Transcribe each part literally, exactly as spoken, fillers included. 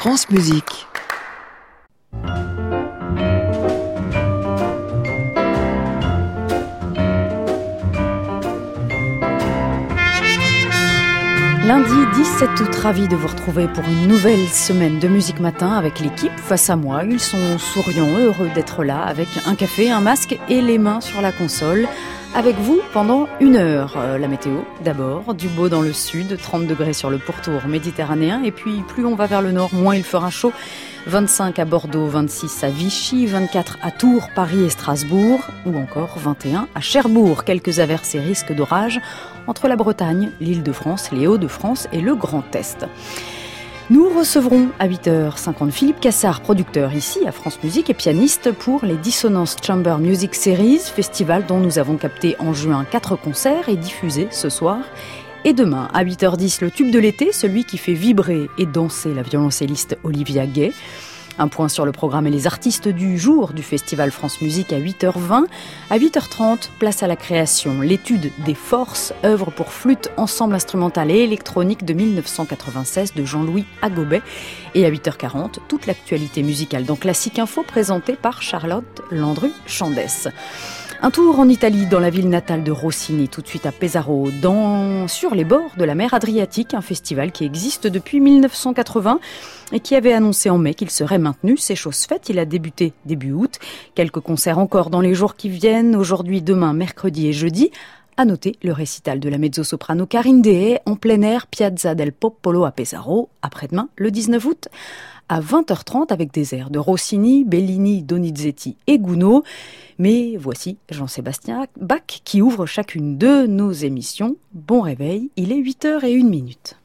France Musique. Lundi dix-sept août, ravi de vous retrouver pour une nouvelle semaine de Musique Matin avec l'équipe. Face à moi, ils sont souriants, heureux d'être là avec un café, un masque et les mains sur la console. Avec vous pendant une heure. Euh, la météo d'abord, du beau dans le sud, trente degrés sur le pourtour méditerranéen. Et puis plus on va vers le nord, moins il fera chaud. vingt-cinq à Bordeaux, vingt-six à Vichy, vingt-quatre à Tours, Paris et Strasbourg, ou encore vingt et un à Cherbourg. Quelques averses et risques d'orage entre la Bretagne, l'Île-de-France, les Hauts-de-France et le Grand Est. Nous recevrons à huit heures cinquante Philippe Cassard, producteur ici à France Musique et pianiste pour les Dissonance Chamber Music Series, festival dont nous avons capté en juin quatre concerts et diffusé ce soir. Et demain, à huit heures dix, le tube de l'été, celui qui fait vibrer et danser la violoncelliste Olivia Gay. Un point sur le programme et les artistes du jour du Festival France Musique à huit heures vingt. À huit heures trente, place à la création, l'étude des forces, œuvre pour flûte, ensemble instrumental et électronique de dix-neuf cent quatre-vingt-seize de Jean-Louis Agobet. Et à huit heures quarante, toute l'actualité musicale dans Classique Info présentée par Charlotte Landru-Chandès. Un tour en Italie, dans la ville natale de Rossini, tout de suite à Pesaro, dans, sur les bords de la mer Adriatique, un festival qui existe depuis dix-neuf cent quatre-vingts et qui avait annoncé en mai qu'il serait maintenu. C'est chose faite, il a débuté début août. Quelques concerts encore dans les jours qui viennent, aujourd'hui, demain, mercredi et jeudi. À noter le récital de la mezzo-soprano Karine Dehay en plein air, Piazza del Popolo à Pesaro, après-demain, le dix-neuf août. À vingt heures trente avec des airs de Rossini, Bellini, Donizetti et Gounod. Mais voici Jean-Sébastien Bach qui ouvre chacune de nos émissions. Bon réveil, il est huit heures une minute.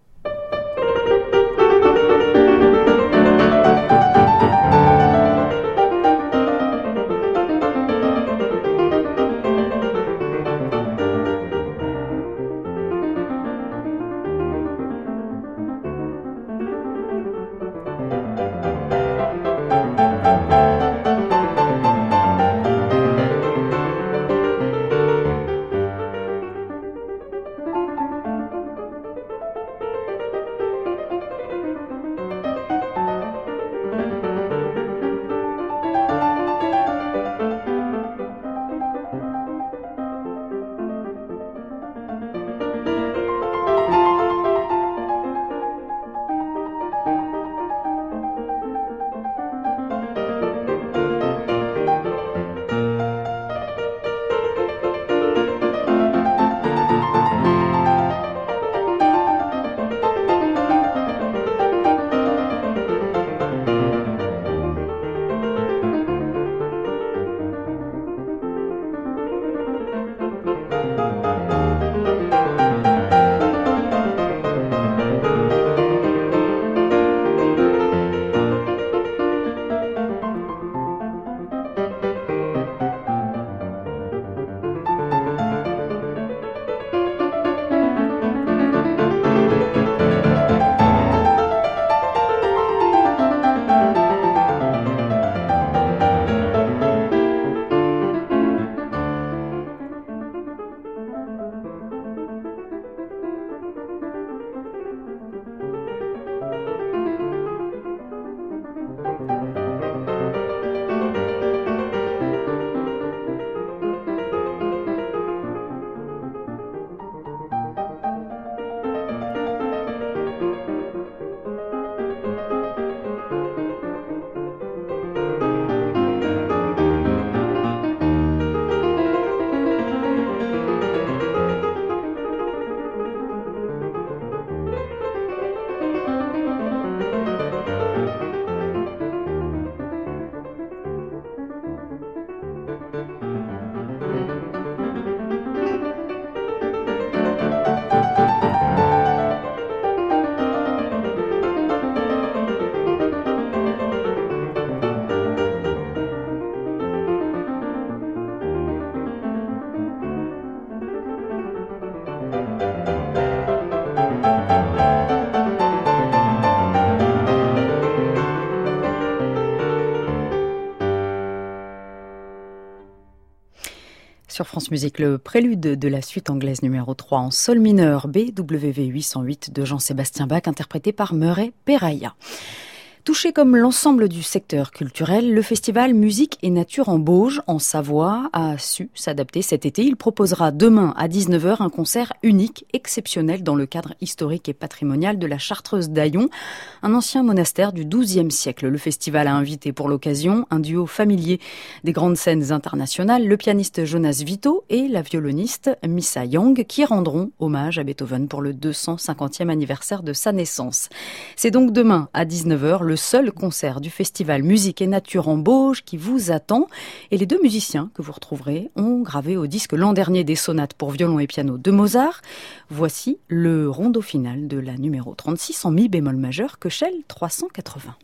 Sur France Musique, le prélude de la suite anglaise numéro trois en sol mineur B W V huit cent huit de Jean-Sébastien Bach, interprété par Murray Perahia. Touché comme l'ensemble du secteur culturel, le festival Musique et Nature en Bauges, en Savoie, a su s'adapter cet été. Il proposera demain à dix-neuf heures un concert unique, exceptionnel dans le cadre historique et patrimonial de la Chartreuse d'Aillon, un ancien monastère du douzième siècle. Le festival a invité pour l'occasion un duo familier des grandes scènes internationales, le pianiste Jonas Vito et la violoniste Missa Young, qui rendront hommage à Beethoven pour le deux cent cinquantième anniversaire de sa naissance. C'est donc demain à dix-neuf heures le seul concert du festival Musique et Nature en Bauges qui vous attend. Et les deux musiciens que vous retrouverez ont gravé au disque l'an dernier des sonates pour violon et piano de Mozart. Voici le rondo final de la numéro trente-six en mi bémol majeur, Köchel trois cent quatre-vingts.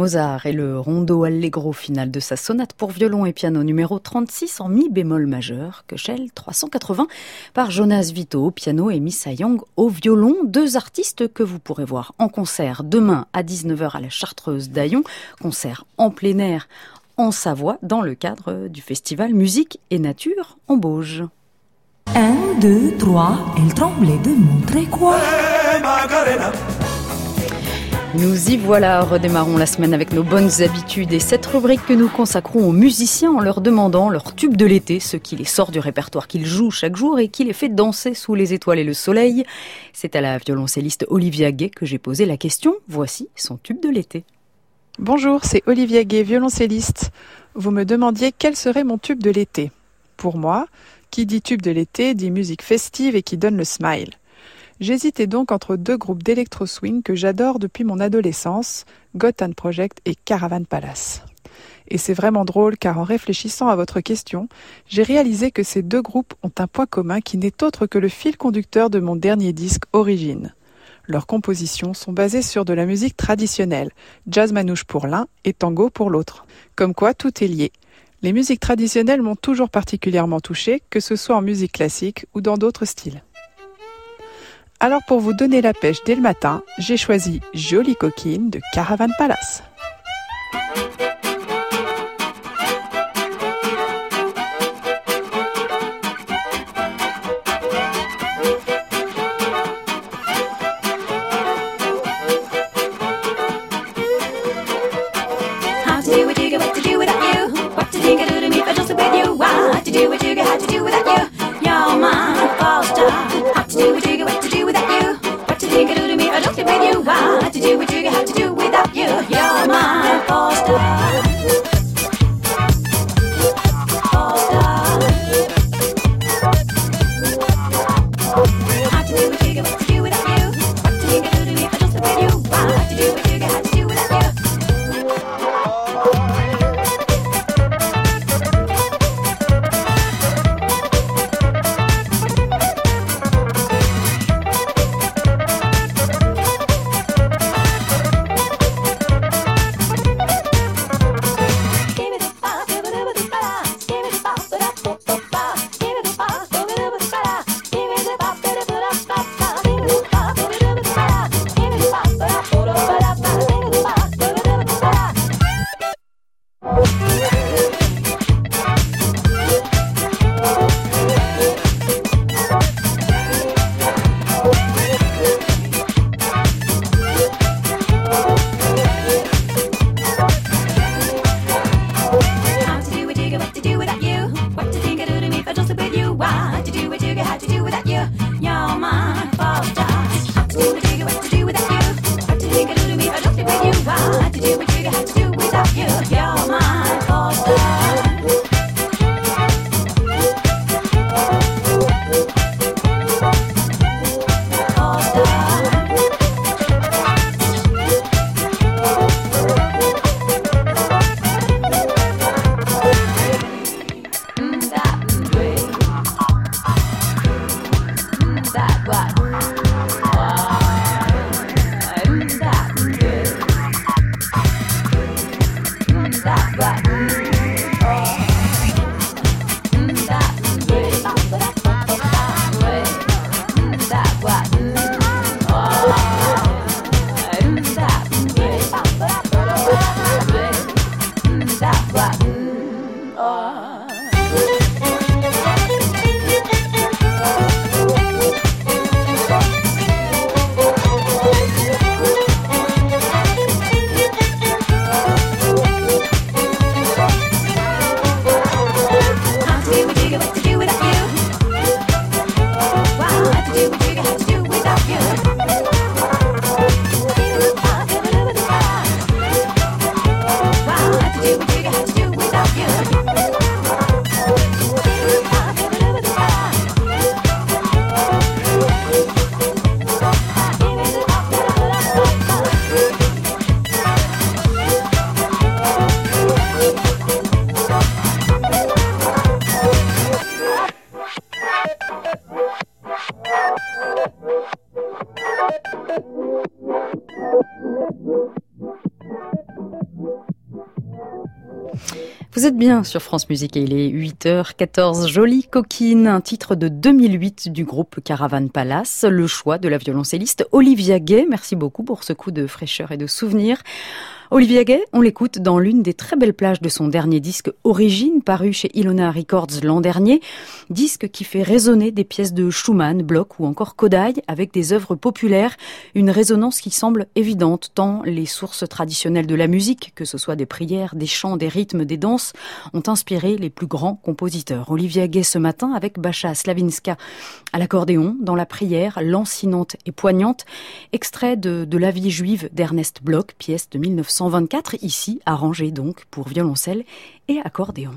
Mozart et le rondo allegro final de sa sonate pour violon et piano numéro trente-six en mi bémol majeur, Köchel trois cent quatre-vingts, par Jonas Vito au piano et Missa Young au violon, deux artistes que vous pourrez voir en concert demain à dix-neuf heures à la Chartreuse d'Aillon, concert en plein air en Savoie dans le cadre du festival Musique et Nature en Bauge. Un, deux, trois, elle tremblait de montrer quoi? Nous y voilà, redémarrons la semaine avec nos bonnes habitudes et cette rubrique que nous consacrons aux musiciens en leur demandant leur tube de l'été, ce qui les sort du répertoire qu'ils jouent chaque jour et qui les fait danser sous les étoiles et le soleil. C'est à la violoncelliste Olivia Gay que j'ai posé la question. Voici son tube de l'été. Bonjour, c'est Olivia Gay, violoncelliste. Vous me demandiez quel serait mon tube de l'été. Pour moi, qui dit tube de l'été dit musique festive et qui donne le smile. J'hésitais donc entre deux groupes d'électro-swing que j'adore depuis mon adolescence, Gotham Project et Caravan Palace. Et c'est vraiment drôle car en réfléchissant à votre question, j'ai réalisé que ces deux groupes ont un point commun qui n'est autre que le fil conducteur de mon dernier disque Origine. Leurs compositions sont basées sur de la musique traditionnelle, jazz manouche pour l'un et tango pour l'autre. Comme quoi, tout est lié. Les musiques traditionnelles m'ont toujours particulièrement touché, que ce soit en musique classique ou dans d'autres styles. Alors pour vous donner la pêche dès le matin, j'ai choisi Jolie coquine de Caravan Palace. Vous êtes bien sur France Musique et il est huit heures quatorze. Jolie coquine, un titre de deux mille huit du groupe Caravan Palace, le choix de la violoncelliste Olivia Gay. Merci beaucoup pour ce coup de fraîcheur et de souvenir. Olivia Gay, on l'écoute dans l'une des très belles plages de son dernier disque Origine, paru chez Ilona Records l'an dernier. Disque qui fait résonner des pièces de Schumann, Bloch ou encore Kodály avec des œuvres populaires. Une résonance qui semble évidente tant les sources traditionnelles de la musique, que ce soit des prières, des chants, des rythmes, des danses, ont inspiré les plus grands compositeurs. Olivia Gay ce matin avec Bacha Slavinska à l'accordéon, dans la prière lancinante et poignante, extrait de, de La vie juive d'Ernest Bloch, pièce de mille neuf cent vingt-quatre, ici arrangée donc pour violoncelle et accordéon.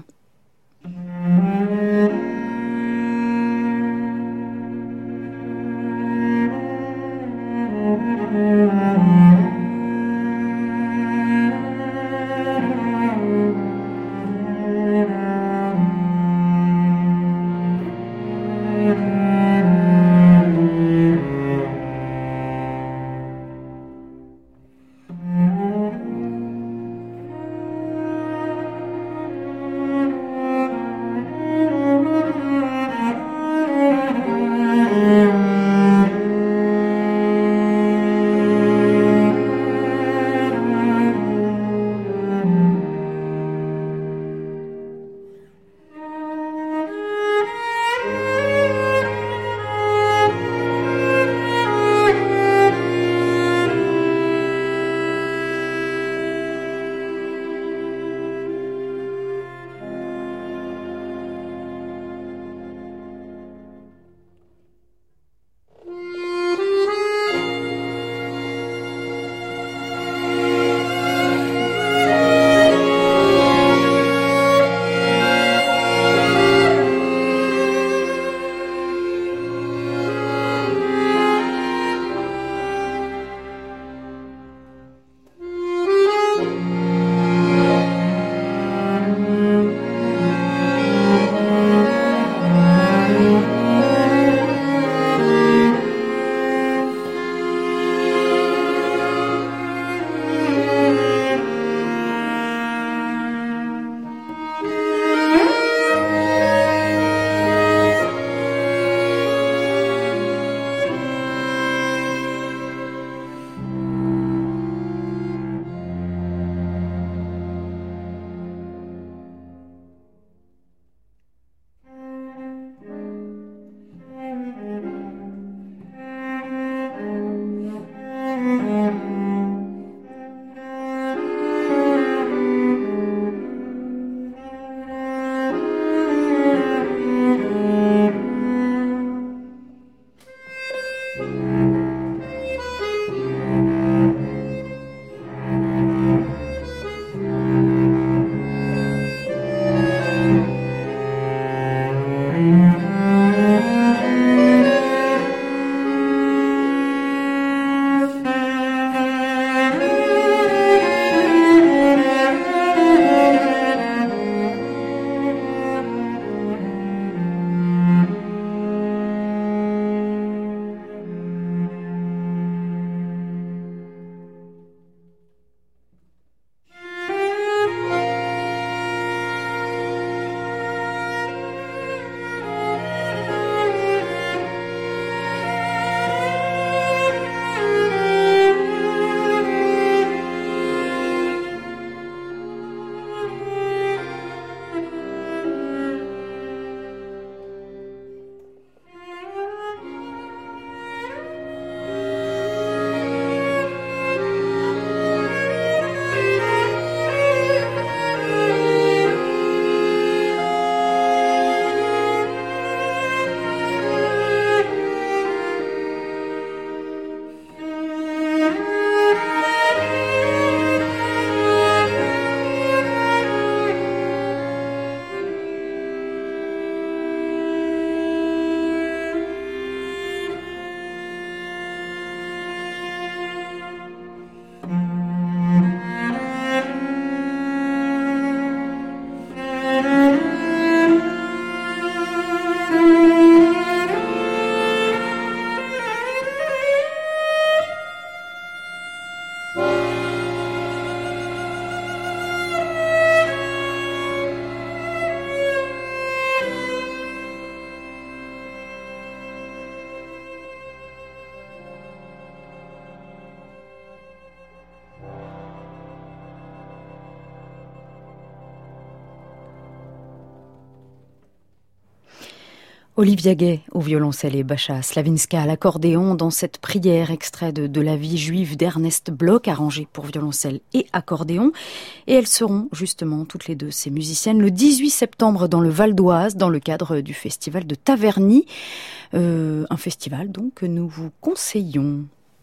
Olivia Gay au violoncelle et Bacha Slavinska à l'accordéon dans cette prière extrait de, de la vie juive d'Ernest Bloch, arrangée pour violoncelle et accordéon. Et elles seront justement toutes les deux, ces musiciennes, le dix-huit septembre dans le Val d'Oise, dans le cadre du festival de Taverny. Euh, un festival donc que nous vous conseillons.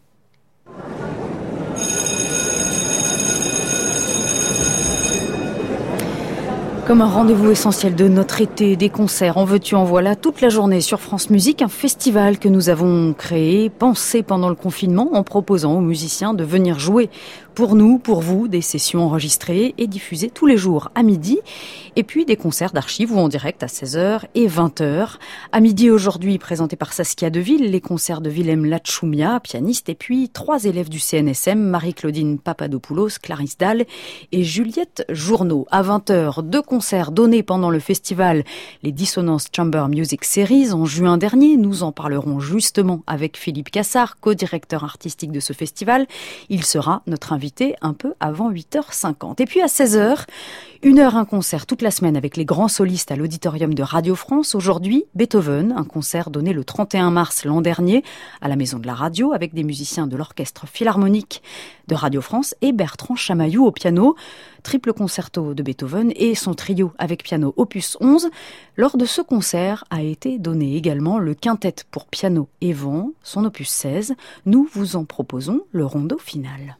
Comme un rendez-vous essentiel de notre été, des concerts, en veux-tu, en voilà, toute la journée sur France Musique, un festival que nous avons créé, pensé pendant le confinement, en proposant aux musiciens de venir jouer pour nous, pour vous, des sessions enregistrées et diffusées tous les jours à midi, et puis des concerts d'archives ou en direct à seize heures et vingt heures. À midi aujourd'hui, présenté par Saskia Deville, les concerts de Willem Lachoumia, pianiste, et puis trois élèves du C N S M, Marie-Claudine Papadopoulos, Clarisse Dalle et Juliette Journeau. À vingt heures, deux concerts donnés pendant le festival les Dissonance Chamber Music Series en juin dernier. Nous en parlerons justement avec Philippe Cassard, co-directeur artistique de ce festival. Il sera notre invité un peu avant huit heures cinquante. Et puis à seize heures, une heure un concert toute la semaine avec les grands solistes à l'auditorium de Radio France. Aujourd'hui, Beethoven, un concert donné le trente et un mars l'an dernier à la Maison de la Radio avec des musiciens de l'Orchestre Philharmonique de Radio France et Bertrand Chamaillou au piano. Triple concerto de Beethoven et son trio avec piano opus onze. Lors de ce concert a été donné également le quintet pour piano et vent, son opus seize. Nous vous en proposons le rondo final.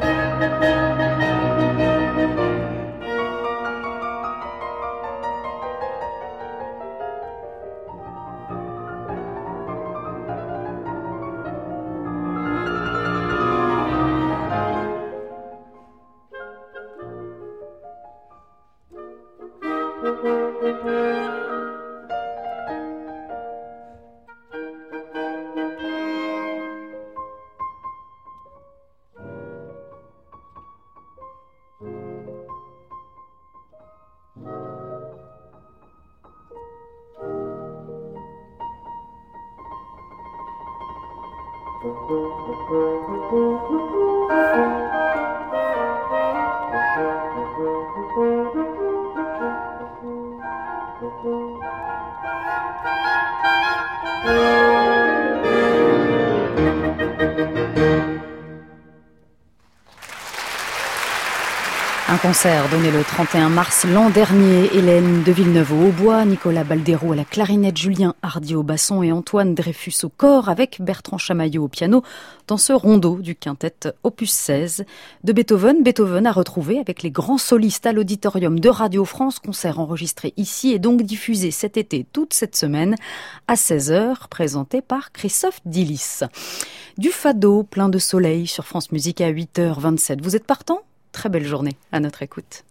Un concert donné le trente et un mars l'an dernier. Hélène de Villeneuve au hautbois, Nicolas Baldero à la clarinette, Julien Hardy au basson et Antoine Dreyfus au cor avec Bertrand Chamaillot au piano dans ce rondeau du quintet opus seize de Beethoven. Beethoven a retrouvé avec les grands solistes à l'auditorium de Radio France, concert enregistré ici et donc diffusé cet été toute cette semaine à seize heures, présenté par Christophe Dillis. Du fado plein de soleil sur France Musique à huit heures vingt-sept. Vous êtes partant ? Très belle journée à notre écoute.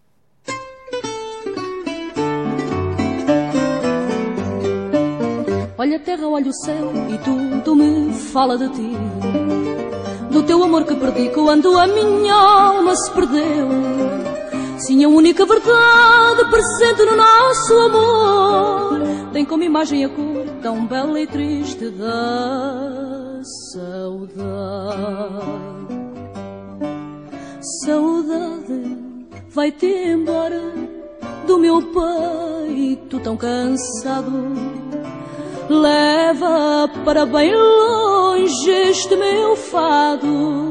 Olha a terra, olha o céu e tudo me fala de ti, do teu amor que perdi quando a minha alma se perdeu. Sim, a única verdade presente no nosso amor tem como imagem a cor tão bela e triste da saudade. Saudade, vai-te embora do meu peito tão cansado. Leva para bem longe este meu fado.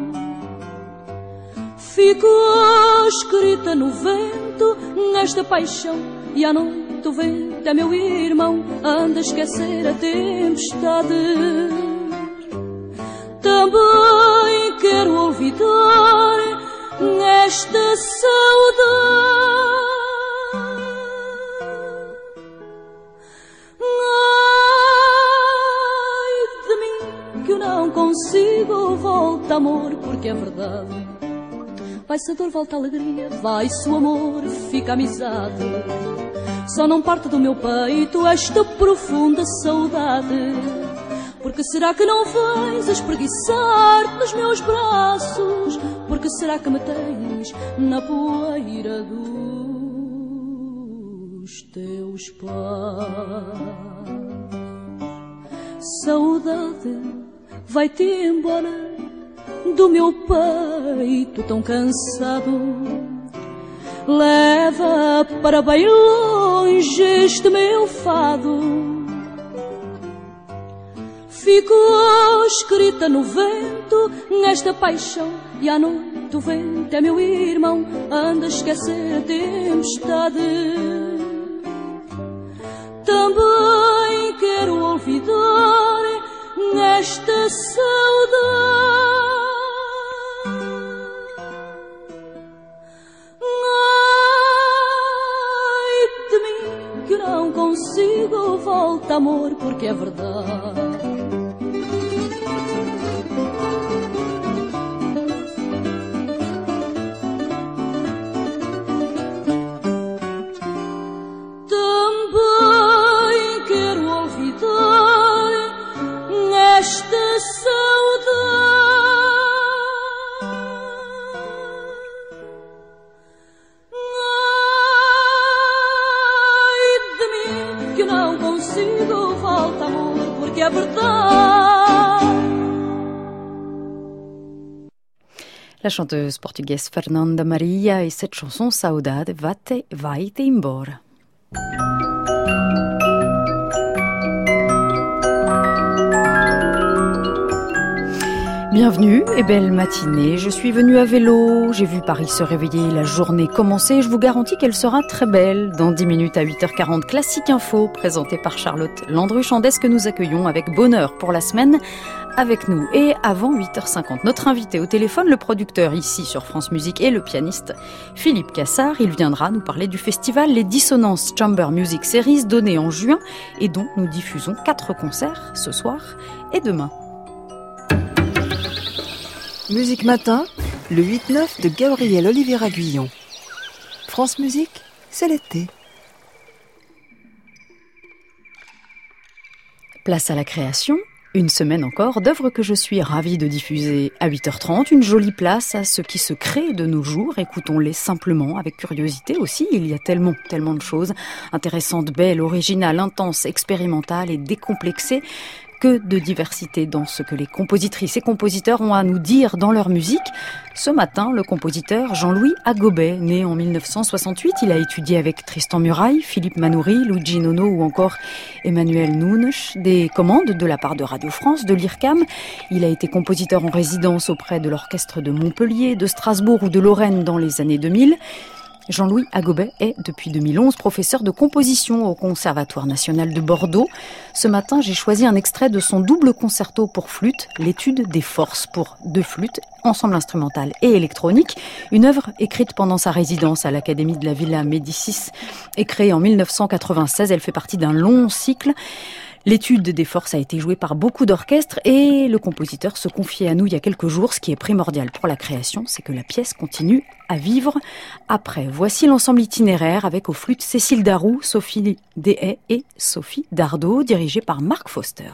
Ficou escrita no vento nesta paixão, e à noite o vento é meu irmão, anda a esquecer a tempestade. Também quero olvidar nesta saudade. Ai de mim que eu não consigo, volta amor, porque é verdade. Vai-se a dor, volta a alegria, vai-se o amor, fica a amizade. Só não parte do meu peito esta profunda saudade. Porque será que não vais espreguiçar nos meus braços? Porque será que me tens na poeira dos teus pés? Saudade, vai-te embora do meu peito tão cansado. Leva para bem longe este meu fado. Ficou escrita no vento nesta paixão, e à noite o vento é meu irmão, anda a esquecer a tempestade. Também quero olvidar nesta saudade. Ai de mim que não consigo, volta amor, porque é verdade. La chanteuse portugaise Fernanda Maria et cette chanson Saudade vai-te, vai-te embora. Bienvenue et belle matinée. Je suis venue à vélo, j'ai vu Paris se réveiller, la journée commencer. Je vous garantis qu'elle sera très belle. Dans dix minutes à huit heures quarante, Classique Info, présenté par Charlotte Landru-Chandès, que nous accueillons avec bonheur pour la semaine avec nous. Et avant huit heures cinquante, notre invité au téléphone, le producteur ici sur France Musique et le pianiste Philippe Cassard. Il viendra nous parler du festival Les Dissonances Chamber Music Series, donné en juin et dont nous diffusons quatre concerts ce soir et demain. Musique Matin, le huit neuf de Gabriel Oliveira Guillon. France Musique, c'est l'été. Place à la création, une semaine encore d'œuvres que je suis ravie de diffuser à huit heures trente. Une jolie place à ce qui se crée de nos jours. Écoutons-les simplement, avec curiosité aussi. Il y a tellement, tellement de choses intéressantes, belles, originales, intenses, expérimentales et décomplexées. Que de diversité dans ce que les compositrices et compositeurs ont à nous dire dans leur musique. Ce matin, le compositeur Jean-Louis Agobet, né en mille neuf cent soixante-huit, il a étudié avec Tristan Murail, Philippe Manoury, Luigi Nono ou encore Emmanuel Nunes, des commandes de la part de Radio France, de l'I R C A M. Il a été compositeur en résidence auprès de l'orchestre de Montpellier, de Strasbourg ou de Lorraine dans les années deux mille. Jean-Louis Agobet est, depuis deux mille onze, professeur de composition au Conservatoire national de Bordeaux. Ce matin, j'ai choisi un extrait de son double concerto pour flûte, l'étude des forces pour deux flûtes, ensemble instrumental et électronique. Une œuvre écrite pendant sa résidence à l'Académie de la Villa Médicis et créée en mille neuf cent quatre-vingt-seize. Elle fait partie d'un long cycle. L'étude des forces a été jouée par beaucoup d'orchestres et le compositeur se confiait à nous il y a quelques jours. Ce qui est primordial pour la création, c'est que la pièce continue à vivre après. Voici l'ensemble itinéraire avec aux flûtes Cécile Darroux, Sophie Deshaies et Sophie Dardot, dirigé par Mark Foster.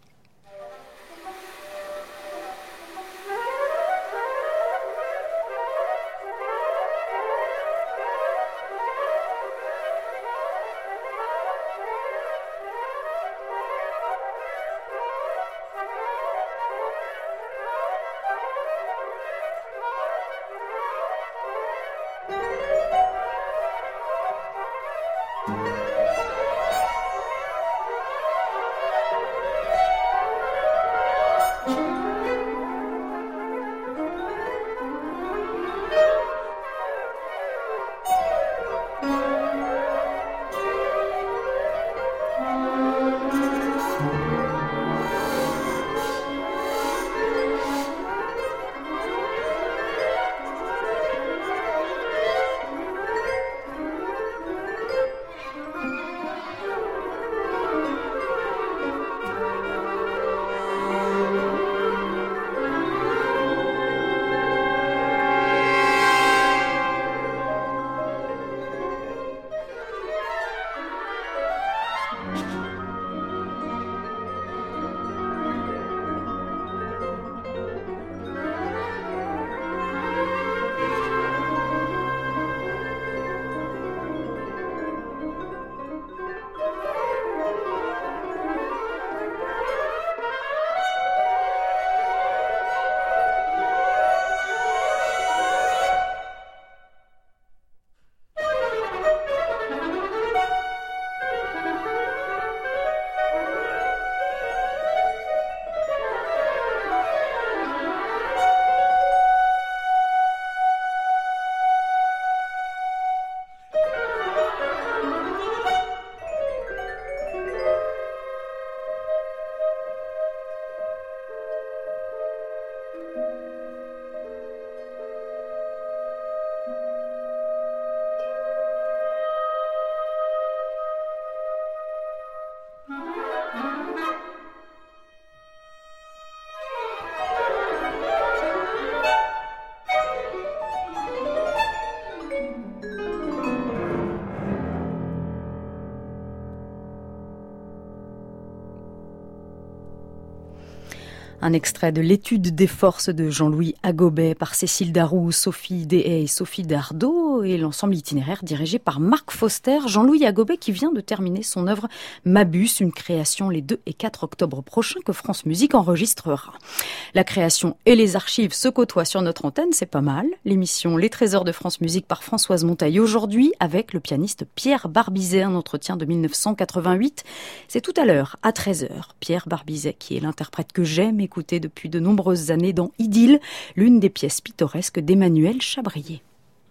Un extrait de l'étude des forces de Jean-Louis Agobet par Cécile Darroux, Sophie Deshaies et Sophie Dardot et l'ensemble itinéraire dirigé par Mark Foster. Jean-Louis Agobet qui vient de terminer son œuvre Mabus, une création les deux et quatre octobre prochains que France Musique enregistrera. La création et les archives se côtoient sur notre antenne, c'est pas mal. L'émission Les Trésors de France Musique par Françoise Montaille aujourd'hui avec le pianiste Pierre Barbizet, un entretien de mille neuf cent quatre-vingt-huit. C'est tout à l'heure, à treize heures. Pierre Barbizet qui est l'interprète que j'aime écouter écouter depuis de nombreuses années dans Idylle, l'une des pièces pittoresques d'Emmanuel Chabrier.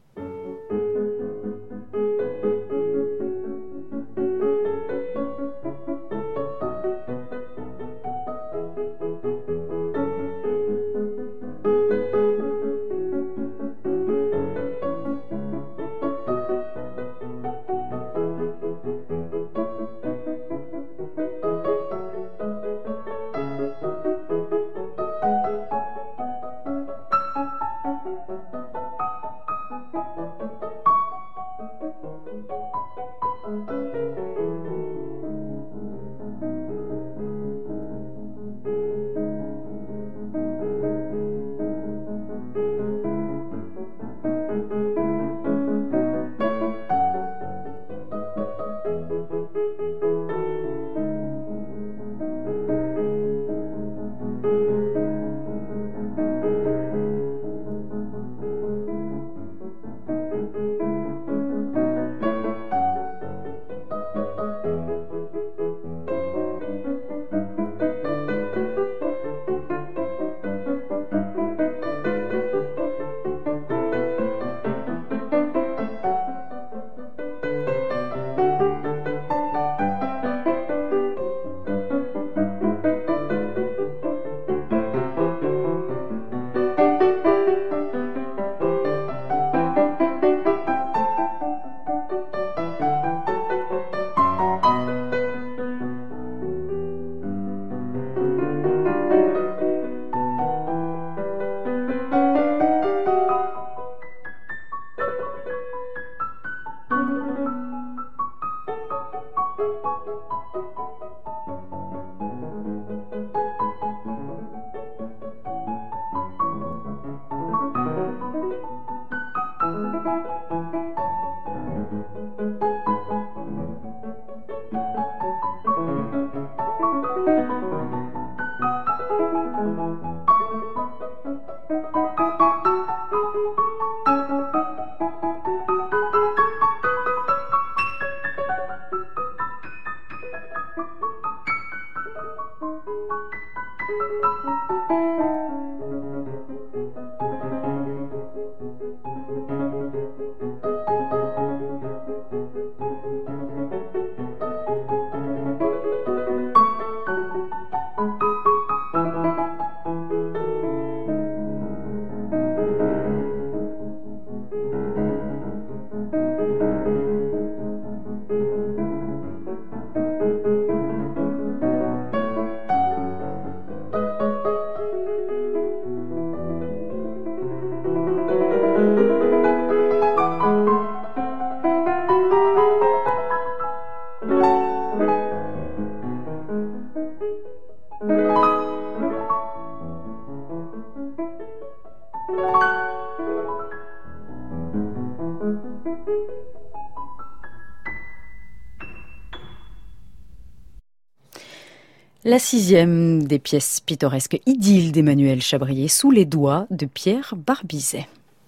La sixième des pièces pittoresques Idylle d'Emmanuel Chabrier sous les doigts de Pierre Barbizet.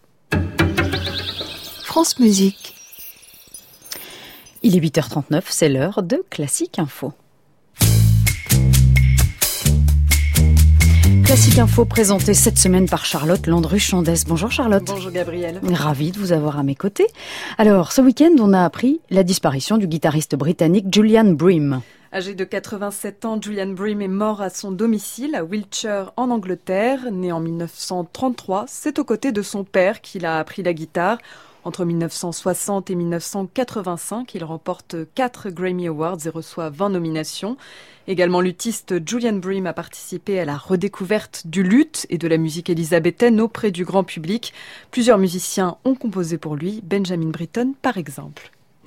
France Musique. Il est huit heures trente-neuf, c'est l'heure de Classique Info. Classique Info présenté cette semaine par Charlotte Landru-Chandès. Bonjour Charlotte. Bonjour Gabrielle. Ravie de vous avoir à mes côtés. Alors, ce week-end, on a appris la disparition du guitariste britannique Julian Bream. Âgé de quatre-vingt-sept ans, Julian Bream est mort à son domicile à Wiltshire en Angleterre. Né en mille neuf cent trente-trois, c'est aux côtés de son père qu'il a appris la guitare. Entre mille neuf cent soixante et mille neuf cent quatre-vingt-cinq, il remporte quatre Grammy Awards et reçoit vingt nominations. Également luthiste, Julian Bream a participé à la redécouverte du luth et de la musique élisabéthaine auprès du grand public. Plusieurs musiciens ont composé pour lui, Benjamin Britten par exemple.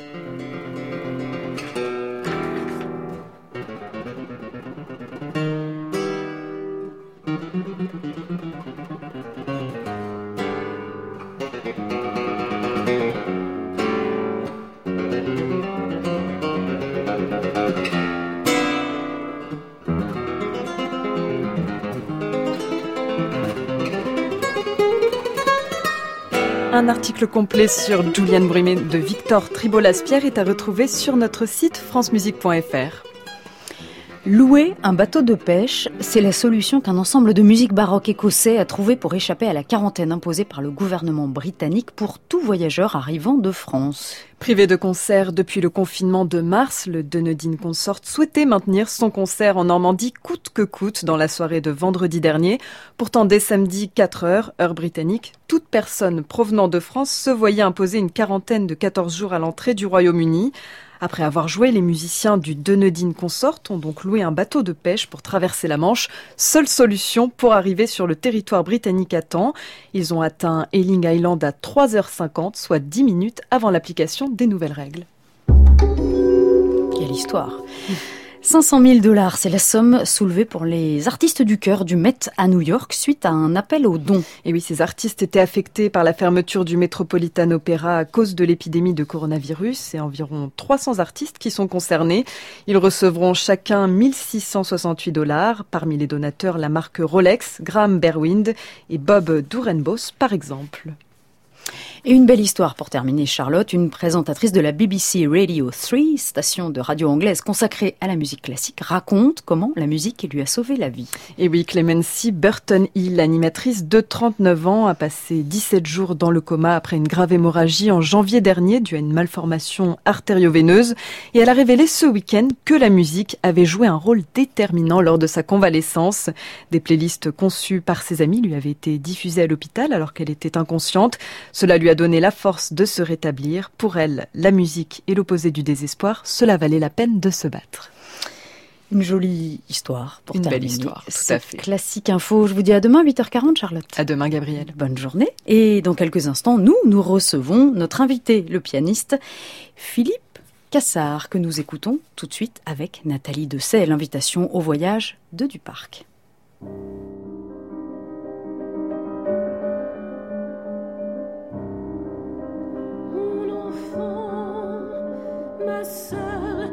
Un article complet sur Julian Bream de Victor Tribolas-Pierre est à retrouver sur notre site francemusique point f r. Louer un bateau de pêche, c'est la solution qu'un ensemble de musique baroque écossais a trouvé pour échapper à la quarantaine imposée par le gouvernement britannique pour tout voyageur arrivant de France. Privé de concert depuis le confinement de mars, le Dunedin Consort souhaitait maintenir son concert en Normandie coûte que coûte dans la soirée de vendredi dernier. Pourtant, dès samedi quatre heures, heure britannique, toute personne provenant de France se voyait imposer une quarantaine de quatorze jours à l'entrée du Royaume-Uni. Après avoir joué, les musiciens du Dunedin Consort ont donc loué un bateau de pêche pour traverser la Manche. Seule solution pour arriver sur le territoire britannique à temps. Ils ont atteint Ealing Island à trois heures cinquante, soit dix minutes avant l'application des nouvelles règles. Quelle histoire! cinq cent mille dollars, c'est la somme soulevée pour les artistes du chœur du Met à New York suite à un appel aux dons. Et oui, ces artistes étaient affectés par la fermeture du Metropolitan Opera à cause de l'épidémie de coronavirus. C'est environ trois cents artistes qui sont concernés. Ils recevront chacun mille six cent soixante-huit dollars. Parmi les donateurs, la marque Rolex, Graham Berwind et Bob Dourenbos, par exemple. Et une belle histoire pour terminer, Charlotte, une présentatrice de la B B C Radio trois, station de radio anglaise consacrée à la musique classique, raconte comment la musique lui a sauvé la vie. Et oui, Clemency Burton Hill, l'animatrice de trente-neuf ans, a passé dix-sept jours dans le coma après une grave hémorragie en janvier dernier due à une malformation artério-veineuse. Et elle a révélé ce week-end que la musique avait joué un rôle déterminant lors de sa convalescence. Des playlists conçues par ses amis lui avaient été diffusées à l'hôpital alors qu'elle était inconsciente. Cela lui a donné la force de se rétablir. Pour elle, la musique est l'opposé du désespoir. Cela valait la peine de se battre. Une jolie histoire pour Une terminer. belle histoire, tout C'est à fait. Classique Info. Je vous dis à demain, huit heures quarante, Charlotte. À demain, Gabrielle. Bonne journée. Et dans quelques instants, nous, nous recevons notre invité, le pianiste Philippe Cassard, que nous écoutons tout de suite avec Nathalie Dessay, l'invitation au voyage de Duparc. Ma sœur,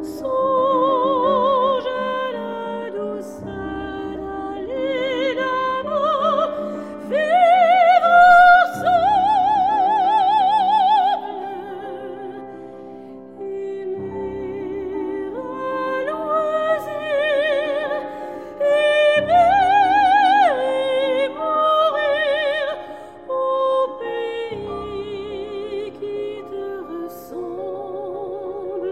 songe à la douceur d'aller là-bas, vivre ensemble, aimer à loisir, aimer et mourir au pays qui te ressemble.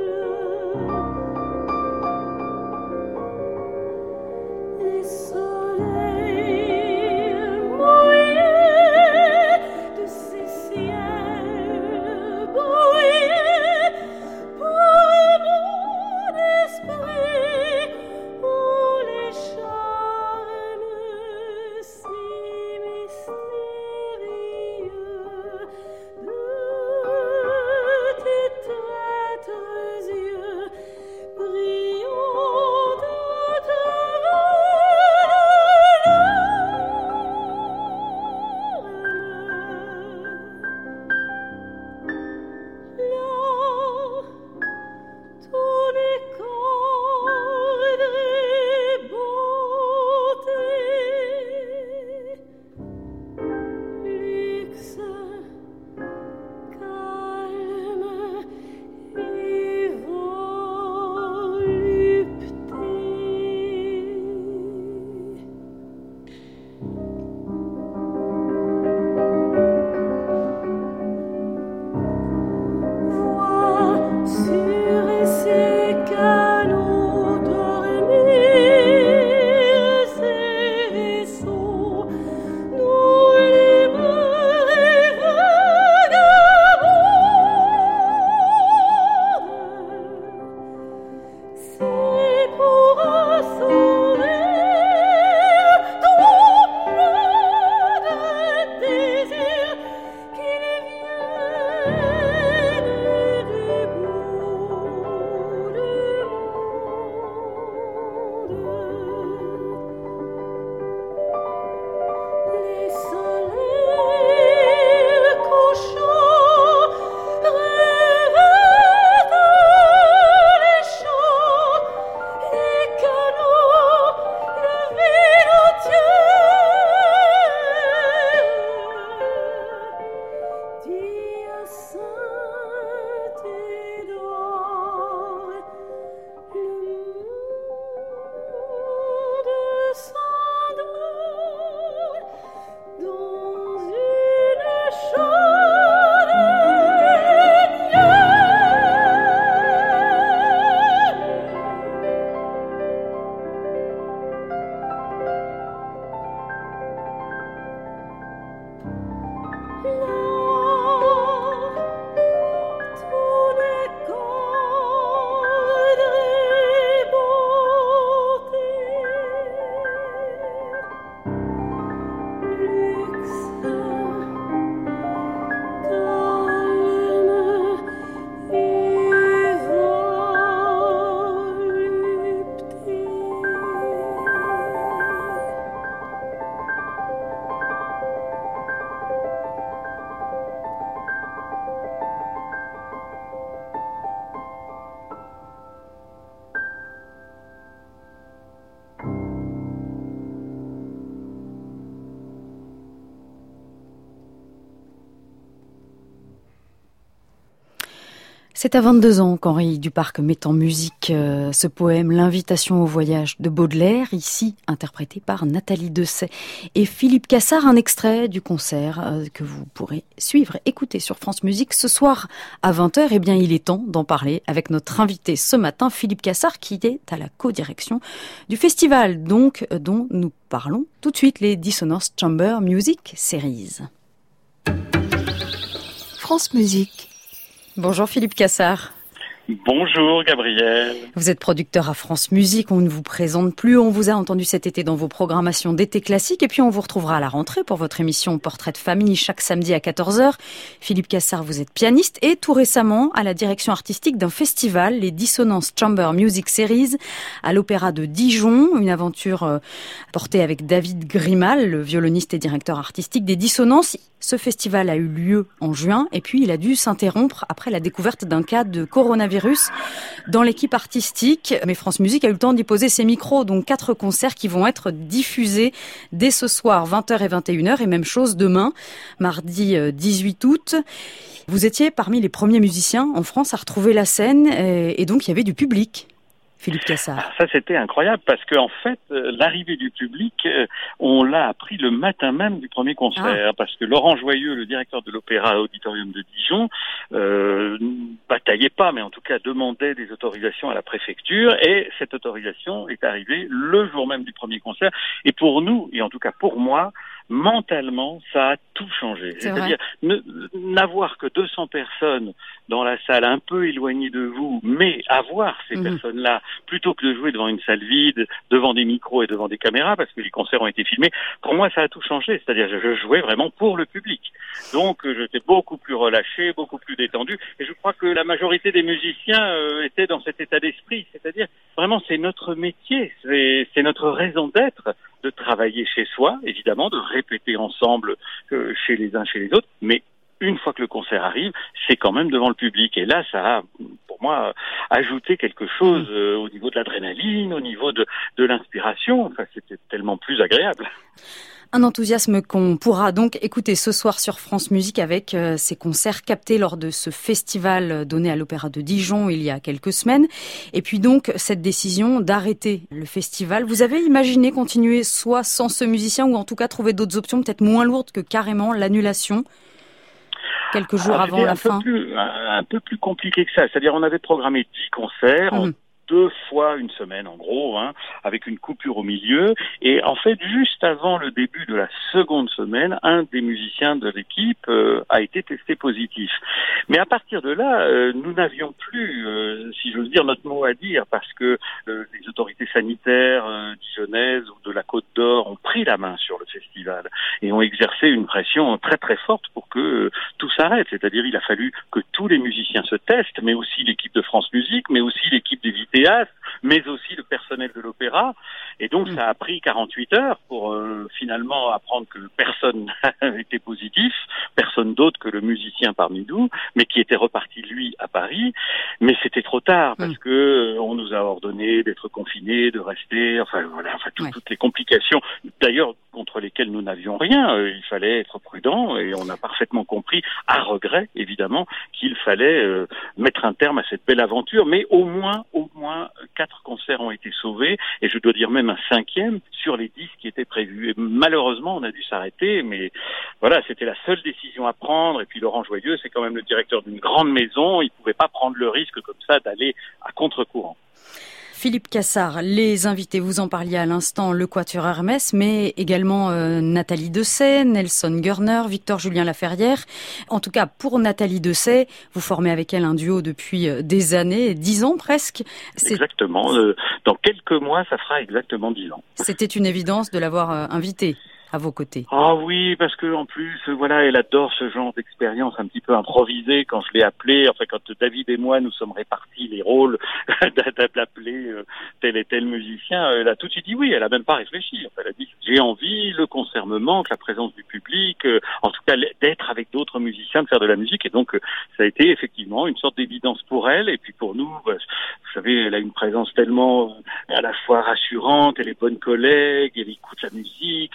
Les soleils mouillés de ces ciels brouillés pour mon esprit ont les charmes si mystérieux de tes traîtres yeux brillants à travers là, tous les cordes et beauté, luxe, calme et volupté. Vois sur ces canaux dormir ces vaisseaux, nous libres et vagabondes. C'est pour assouvir ton de désir qu'ils viennent du bout du monde. Les soleils couchants rêvent les champs, les canaux, le vide entier. D'hyacinthe et d'or, le monde C'est à vingt-deux ans qu'Henri Duparc met en musique euh, ce poème « L'invitation au voyage » de Baudelaire, ici interprété par Nathalie Dessay et Philippe Cassard, un extrait du concert euh, que vous pourrez suivre, écouter sur France Musique ce soir à vingt heures. Eh bien, il est temps d'en parler avec notre invité ce matin, Philippe Cassard, qui est à la co-direction du festival, donc euh, dont nous parlons tout de suite, les Dissonance Chamber Music Series. France Musique. Bonjour Philippe Cassard. Bonjour Gabriel. Vous êtes producteur à France Musique, on ne vous présente plus, on vous a entendu cet été dans vos programmations d'été classique et puis on vous retrouvera à la rentrée pour votre émission Portrait de famille chaque samedi à quatorze heures. Philippe Cassard, vous êtes pianiste et tout récemment à la direction artistique d'un festival, les Dissonance Chamber Music Series, à l'Opéra de Dijon, une aventure portée avec David Grimal, le violoniste et directeur artistique des Dissonances. Ce festival a eu lieu en juin et puis il a dû s'interrompre après la découverte d'un cas de coronavirus dans l'équipe artistique. Mais France Musique a eu le temps d'y poser ses micros, donc quatre concerts qui vont être diffusés dès ce soir, vingt heures et vingt et une heures, et même chose demain, mardi dix-huit août. Vous étiez parmi les premiers musiciens en France à retrouver la scène et donc il y avait du public. Philippe Cassard. Alors ça, c'était incroyable parce qu'en fait, euh, l'arrivée du public, euh, on l'a appris le matin même du premier concert. Ah. Parce que Laurent Joyeux, le directeur de l'Opéra Auditorium de Dijon, euh, bataillait pas, mais en tout cas demandait des autorisations à la préfecture. Et cette autorisation est arrivée le jour même du premier concert. Et pour nous, et en tout cas pour moi, mentalement, ça a tout changé. C'est C'est-à-dire ne, n'avoir que deux cents personnes dans la salle un peu éloignées de vous, mais avoir ces mmh. personnes-là, plutôt que de jouer devant une salle vide, devant des micros et devant des caméras, parce que les concerts ont été filmés, pour moi, ça a tout changé. C'est-à-dire je, je jouais vraiment pour le public. Donc, euh, j'étais beaucoup plus relâché, beaucoup plus détendu. Et je crois que la majorité des musiciens euh, étaient dans cet état d'esprit. C'est-à-dire, vraiment, c'est notre métier, c'est, c'est notre raison d'être, de travailler chez soi, évidemment, de répéter ensemble euh, chez les uns, chez les autres, mais une fois que le concert arrive, c'est quand même devant le public. Et là, ça a, pour moi, ajouté quelque chose euh, au niveau de l'adrénaline, au niveau de, de l'inspiration. Enfin, c'était tellement plus agréable. Un enthousiasme qu'on pourra donc écouter ce soir sur France Musique avec euh, ces concerts captés lors de ce festival donné à l'Opéra de Dijon il y a quelques semaines. Et puis donc, cette décision d'arrêter le festival. Vous avez imaginé continuer soit sans ce musicien ou en tout cas trouver d'autres options peut-être moins lourdes que carrément l'annulation quelques jours Alors, avant la fin? Plus, un, un peu plus compliqué que ça. C'est-à-dire, on avait programmé dix concerts. Mmh. En deux fois une semaine en gros, hein, avec une coupure au milieu. Et en fait, juste avant le début de la seconde semaine, un des musiciens de l'équipe euh, a été testé positif. Mais à partir de là, euh, nous n'avions plus, euh, si j'ose dire, notre mot à dire, parce que euh, les autorités sanitaires euh, dijonnaises ou de la Côte d'Or ont pris la main sur le festival et ont exercé une pression très très forte pour que euh, tout s'arrête. C'est-à-dire, il a fallu que tous les musiciens se testent, mais aussi l'équipe de France Musique, mais aussi l'équipe des théâtre, mais aussi le personnel de l'opéra. Et donc, ça a pris quarante-huit heures pour euh, finalement apprendre que personne n'était positif, personne d'autre que le musicien parmi nous, mais qui était reparti, lui, à Paris. Mais c'était trop tard, parce que euh, on nous a ordonné d'être confinés, de rester, enfin voilà, enfin tout, ouais. toutes les complications, d'ailleurs, contre lesquelles nous n'avions rien. Euh, il fallait être prudent, et on a parfaitement compris, à regret, évidemment, qu'il fallait euh, mettre un terme à cette belle aventure, mais au moins, au moins, quatre concerts ont été sauvés, et je dois dire même un cinquième sur les dix qui étaient prévus. Et malheureusement, on a dû s'arrêter, mais voilà, c'était la seule décision à prendre. Et puis Laurent Joyeux, c'est quand même le directeur d'une grande maison, il pouvait pas prendre le risque comme ça d'aller à contre-courant. Philippe Cassard, les invités, vous en parliez à l'instant, le Quatuor Hermès, mais également euh, Nathalie Dessay, Nelson Gurner, Victor Julien Laferrière. En tout cas, pour Nathalie Dessay, vous formez avec elle un duo depuis euh, des années, dix ans presque. C'est... Exactement. Euh, dans quelques mois, ça fera exactement dix ans. C'était une évidence de l'avoir euh, invitée à vos côtés. Ah oui, parce que en plus, voilà, elle adore ce genre d'expérience un petit peu improvisée. Quand je l'ai appelée, enfin quand David et moi nous sommes répartis les rôles d'appeler euh, tel et tel musicien, elle a tout de suite dit oui. Elle a même pas réfléchi. Enfin, elle a dit j'ai envie, le concert me manque, la présence du public, euh, en tout cas d'être avec d'autres musiciens, de faire de la musique. Et donc euh, ça a été effectivement une sorte d'évidence pour elle. Et puis pour nous, bah, vous savez, elle a une présence tellement euh, à la fois rassurante. Elle est bonne collègue, elle écoute la musique, elle aime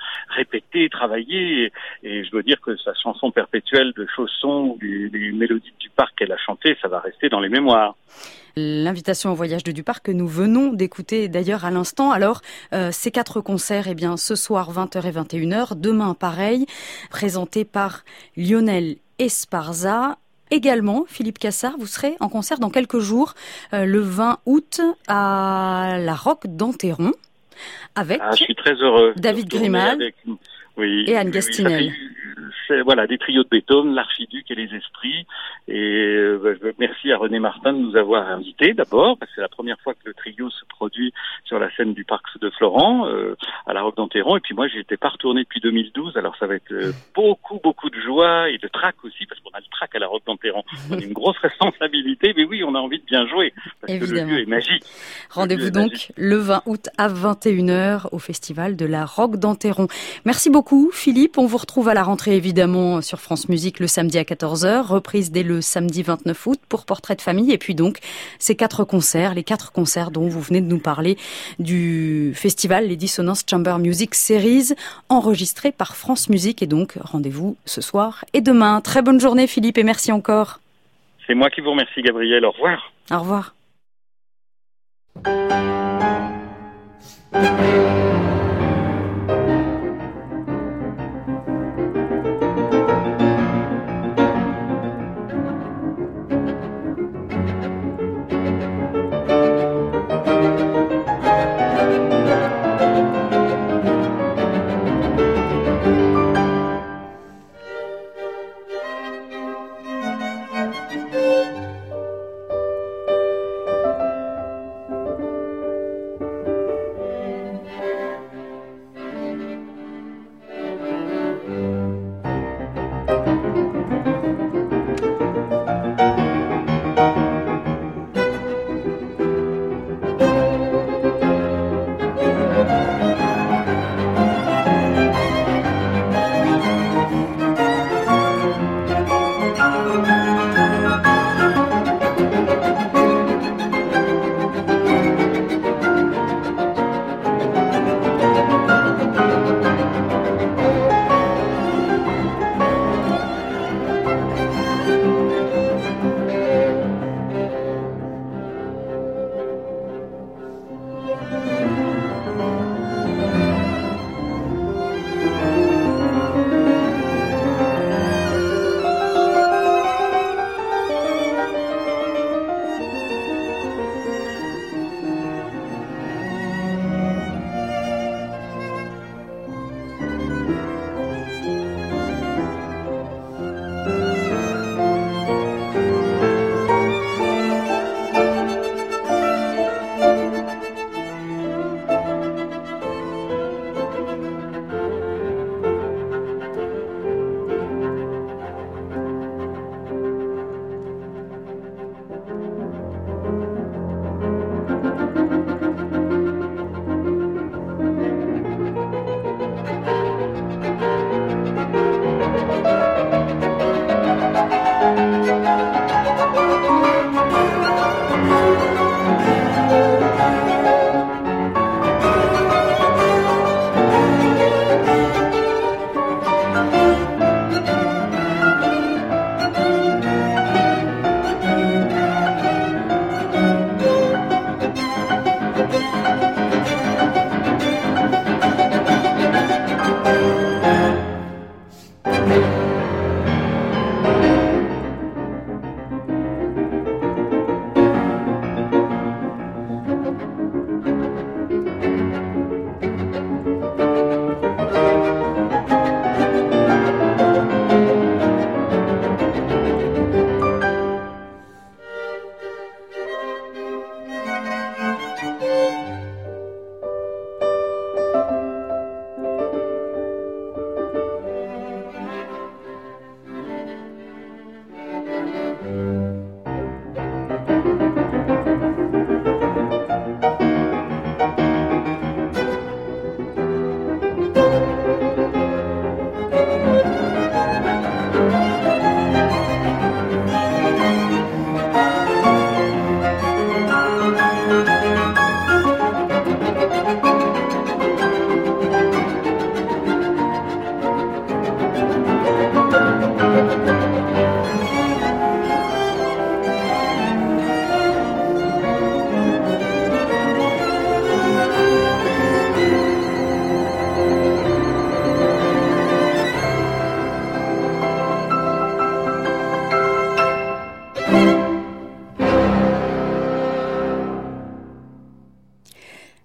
répété, travaillé, et, et je dois dire que sa chanson perpétuelle de Chausson ou des, des mélodies du parc qu'elle a chantées, ça va rester dans les mémoires. L'invitation au voyage de Duparc que nous venons d'écouter d'ailleurs à l'instant. Alors, euh, ces quatre concerts, eh bien, ce soir vingt heures et vingt et une heures, demain pareil, présentés par Lionel Esparza. Également, Philippe Cassard, vous serez en concert dans quelques jours, euh, le vingt août, à la Roque d'Enterron, avec ah, je suis très heureux David Grimal avec, oui, et Anne oui, Gastinel. Oui, c'est, voilà, des trios de Beethoven, l'Archiduc et les Esprits. Et euh, merci à René Martin de nous avoir invités d'abord, parce que c'est la première fois que le trio se produit sur la scène du Parc de Florent, euh, à la Roque d'Enterron. Et puis moi, j'y étais pas retourné depuis deux mille douze, alors ça va être euh, beaucoup, beaucoup de joie et de trac aussi, parce qu'on a le trac à la Roque d'Enterron. On a une grosse responsabilité, mais oui, on a envie de bien jouer, parce Évidemment. que le lieu est magique. Rendez-vous est donc magique. le vingt août à vingt et une heures au Festival de la Roque d'Enterron. Merci beaucoup Philippe, on vous retrouve à la rentrée évidemment sur France Musique le samedi à quatorze heures, reprise dès le samedi vingt-neuf août pour Portrait de famille, et puis donc ces quatre concerts, les quatre concerts dont vous venez de nous parler du festival Les Dissonances Chamber Music Series, enregistré par France Musique, et donc rendez-vous ce soir et demain. Très bonne journée Philippe et merci encore. C'est moi qui vous remercie Gabriel, au revoir. Au revoir.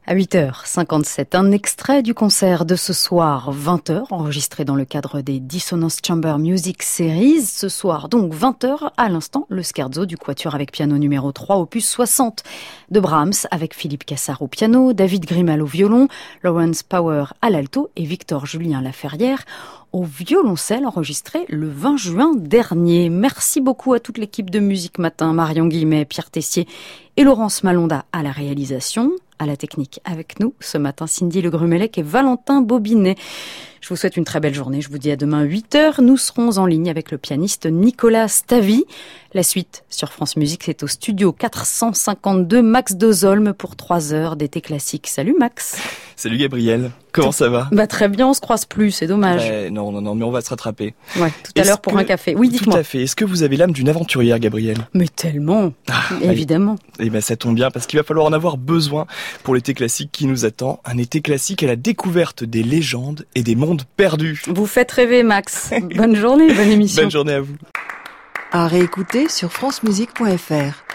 À huit heures cinquante-sept, un extrait du concert de ce soir, vingt heures, enregistré dans le cadre des Dissonance Chamber Music Series. Ce soir, donc vingt heures, à l'instant, le scherzo du quatuor avec piano numéro trois, opus soixante de Brahms, avec Philippe Cassard au piano, David Grimal au violon, Lawrence Power à l'alto et Victor Julien Laferrière au violoncelle, enregistré le vingt juin dernier. Merci beaucoup à toute l'équipe de Musique Matin, Marion Guillemet, Pierre Tessier et Laurence Malonda à la réalisation. À la technique avec nous ce matin, Cindy Le Grumelec et Valentin Bobinet. Je vous souhaite une très belle journée. Je vous dis à demain huit heures. Nous serons en ligne avec le pianiste Nicolas Stavi. La suite sur France Musique, c'est au studio quatre cent cinquante-deux Max Dozolme pour trois heures d'été classique. Salut Max. Salut Gabriel. Comment ça va? Bah très bien, on se croise plus, c'est dommage. Bah, non, non, non, mais on va se rattraper. Ouais, tout à Est-ce l'heure pour que... un café. Oui, dites-moi. Tout à fait. Est-ce que vous avez l'âme d'une aventurière, Gabriel? Mais tellement, ah, évidemment. Eh ben, ça tombe bien parce qu'il va falloir en avoir besoin pour l'été classique qui nous attend. Un été classique à la découverte des légendes et des mondes perdus. Vous faites rêver, Max. Bonne journée, bonne émission. Bonne journée à vous. À réécouter sur francemusique point f r.